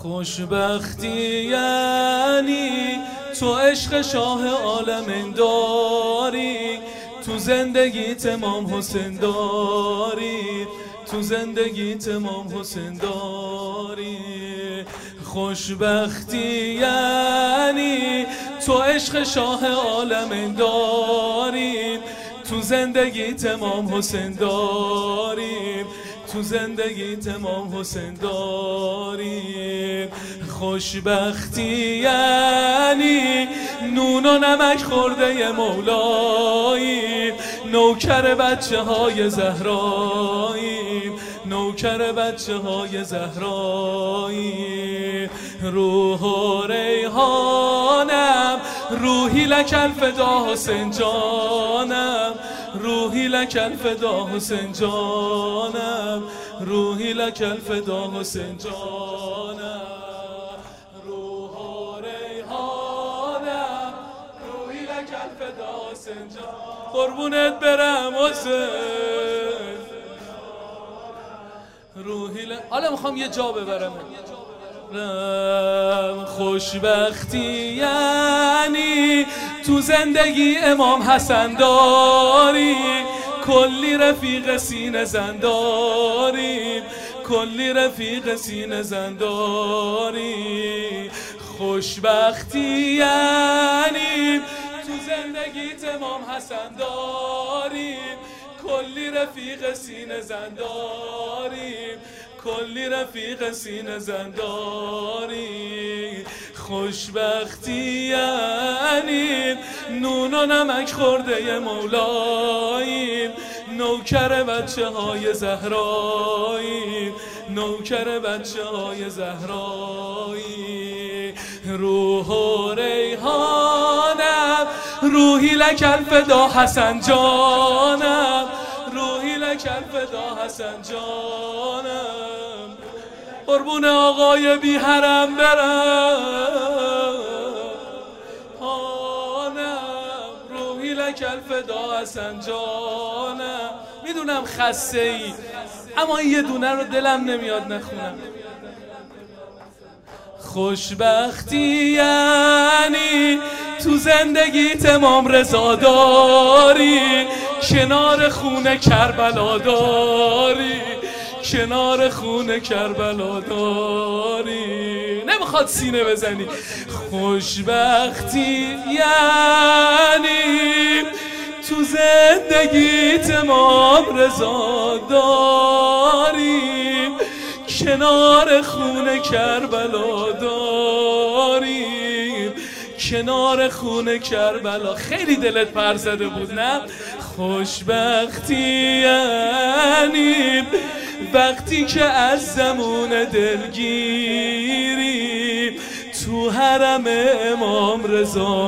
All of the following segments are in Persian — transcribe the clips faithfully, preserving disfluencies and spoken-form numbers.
خوشبختی یعنی تو عشق شاه عالم داری، تو زندگیت امام حسین داری، تو زندگیت امام حسین داری. خوشبختی یعنی تو عشق شاه عالم داری، تو زندگیت امام حسین داری، تو زندگیت امام حسین داری. خوشبختی یعنی نون و نمک خورده مولایی، نوکر بچه های زهرایی، نوکر بچه های زهرایی. روح و ریحانم روحی لک الفدا حسین جانم، روحی لک الفدا حسین جانم، روحی لک الفدا حسین جانم. روح و ریحانم روحی لک الفدا حسین جانم. قربونت برم حسین روحی لک. حالا میخوام یه جا ببرم. خوشبختی یعنی تو زندگی امام حسن داری، کلی رفیق سینه زن داری، کلی رفیق سینه زن داری. خوشبختی یعنی تو زندگیت امام حسن داری، کلی رفیق سینه زن داری، کلی رفیق سینه زن داری. خوشبختی یعنی نون و نمک خورده مولایی، نوکر بچه های زهرایی، نوکر بچه های زهرایی. روح و ریحانم روحی لک الفدا حسن جانم، روحی لک الفدا حسن جانم. قربون آقای بی حرم برم هانم، روحی لک الفدا حسن جانم. میدونم خسته ای اما این یه دونه رو دلم نمیاد نخونم. خوشبختی یعنی تو زندگیت امام رضا داری، کنار خونه کربلا داری، کنار خونه کربلا داری. نمیخواد سینه بزنی. خوشبختی یعنی تو زندگیت امام رضا داری، کنار خونه کربلا داری، کنار خونه کربلا. خیلی دلت پر زده بود نه؟ خوشبختی یعنی وقتی که از زمون دلگیری تو حرم امام رضا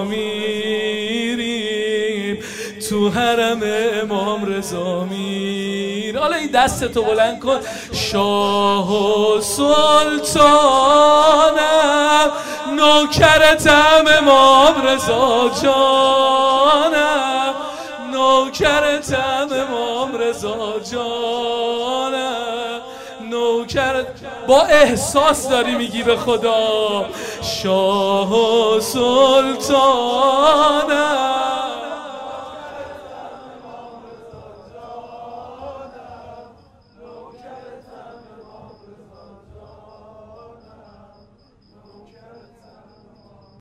میری، تو حرم امام رضا میری. حالا این دستتو بلند کن. شاه و سلطانم نوکرتم امام رضا جانم، نوکرتم امام رضا جانم، نوکرت. با احساس داری میگی به خدا. شاه و سلطانم